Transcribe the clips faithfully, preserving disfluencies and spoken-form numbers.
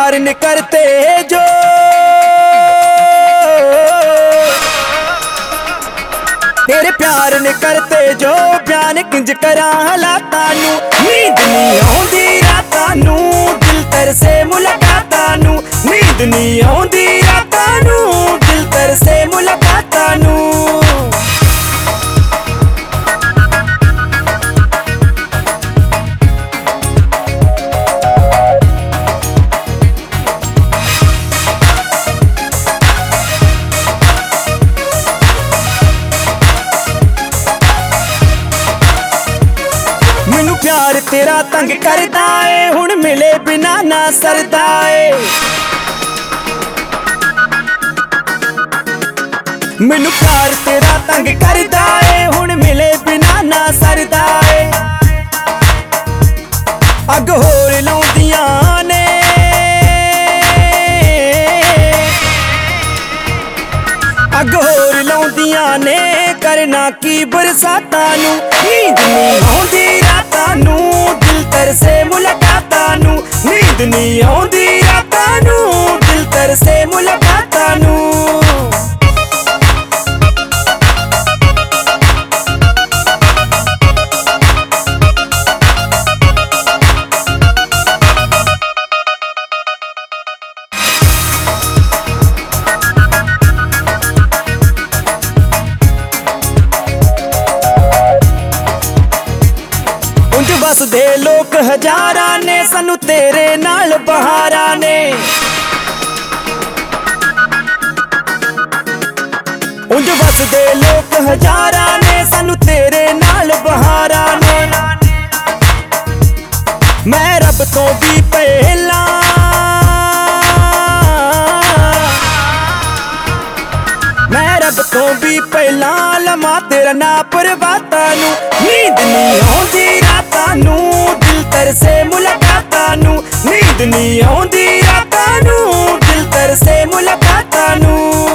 प्यार न करते जो तेरे प्यार न करते जो बयान किंज करा हालातां नू। नींद नहीं आउंदी रातां नू दिल तरसे मुलाकातां नू। नींद नहीं आउंदी रातां नू दिल तरसे मुलाकातां नू। मैनू प्यार तेरा तंग करदा है हुण मिले बिना ना सरदा है। मैनू प्यार तेरा तंग करदा है हुण मिले बिना ना सरदा है। अग होर लाउंदियां ने अग होर लाउंदियां ने करना की बरसातां नू। नींद नहीं आउंदी रातां नू दिल तरसे मुलाकातां नू। नींद नहीं आउंदी रातां नू दिल तरसे मुलाकातां नू। वसदे लोक हजारां ने सानू तेरे नाल बहारां ने। उंज वसदे लोक हजारां ने सानू तेरे नाल बहारां ने। मैं रब तो भी पहला मैं रब तो भी पहला लमा तेरा ना परवातां नू। नींद नहीं आउंदी रातां नू दिल तरसे मुलाकातां नू। नींद नहीं आउंदी रातां नू दिल तरसे मुलाकातां नू।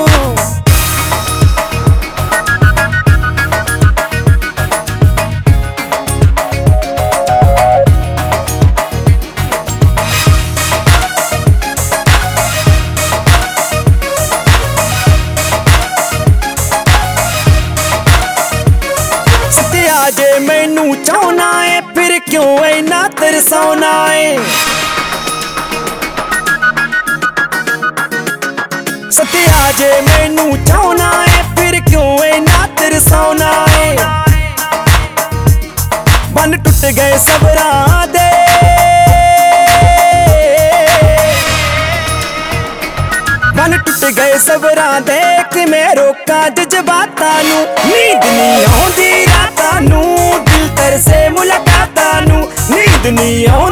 जे मैनू चाहना है फिर क्यों इना तरसाउना है। सत्या जे मैनू चाहना है फिर क्यों इना तरसाउना है। बन टुट गए सबरां दे बन टुट गए सबरां दे कि मैं रोकां जज्बातां नू। नींद नहीं आउंदी रातां नू दिल तरसे मुलाकातां नू। नींद नहीं आउंदी